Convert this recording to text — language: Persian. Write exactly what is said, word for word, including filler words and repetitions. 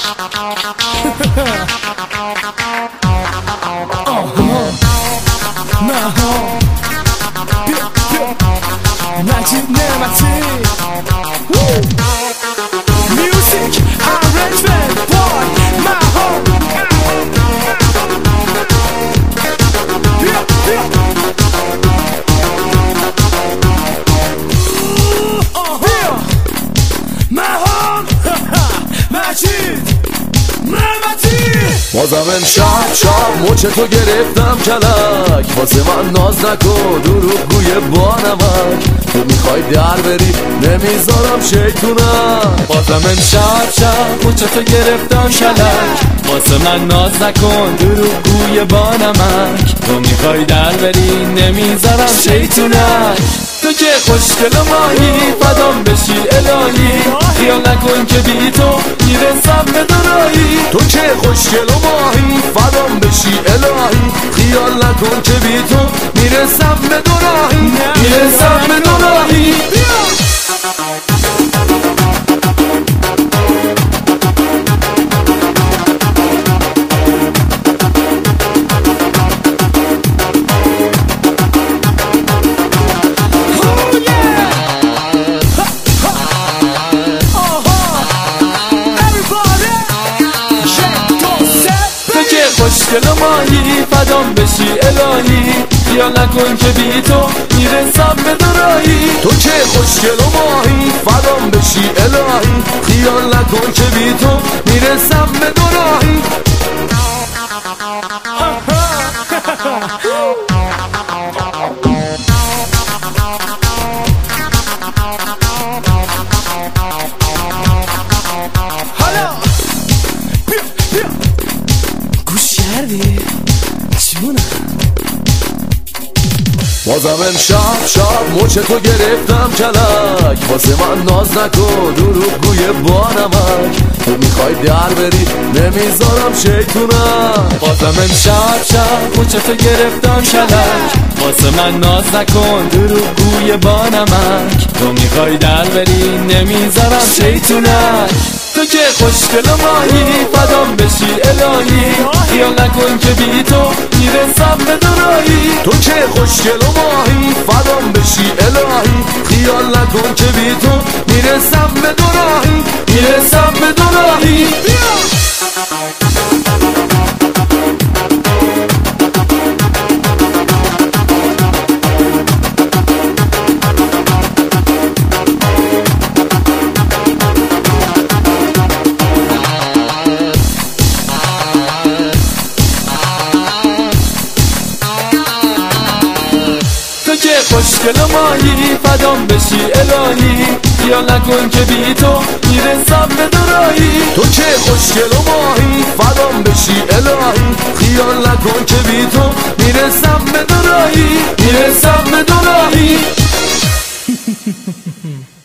مجید نعمتی میوزیک arrangement boy مهار بیا بیا بیا مهار مجید نعمتی. بازم امشب شب مچ تو گرفتم کلک، واسه من ناز نکن دروغگوی با نمک. تو میخوای در بری نمیذارم شیطونم. بازم امشب شب مچ تو گرفتم کلک، واسه من ناز نکن دروغگوی با نمک. تو میخوای در بری نمیذارم شیطونک. تو که خوشگل و ماهی فدام بشی الهی، خیال نکن که بی تو میرسم به دورایی. تو که خوشگل و ماهی فدام بشی الهی، خیال نکن که بی تو میرسم به دورایی. میرسم به دورایی. خوشگل و ماهی فدام بشی الهی، خیال نکن که بی تو میرسم به دورایی. تو که خوشگل و ماهی فدام بشی الهی، خیال نکن که بی تو میرسم به دورایی. بازم امشب شب مچ تو گرفتم کلک، واسه من ناز نکن دروغگوی با نمک. تو میخوای در بری نمیذارم شیطونم. بازم امشب شب مچ تو گرفتم کلک، واسه من ناز نکن دروغگوی با نمک. تو میخوای در بری نمیذارم شیطونک. تو که خوشگل و ماهی فدام بشی الهی، خیال نکن که بی تو میرسم به دورایی. تو که خوشگل و ماهی فدام بشی الهی، خیال نکن که بی تو میرسم به دورایی. میرسم به دورایی. خوشگل و ماهی فدام بشی الهی، خیال نکن که بی تو میرسم به دورایی. تو که خوشگل و ماهی فدام بشی الهی، خیال نکن که بی تو میرسم به دورایی. میرسم به دورایی.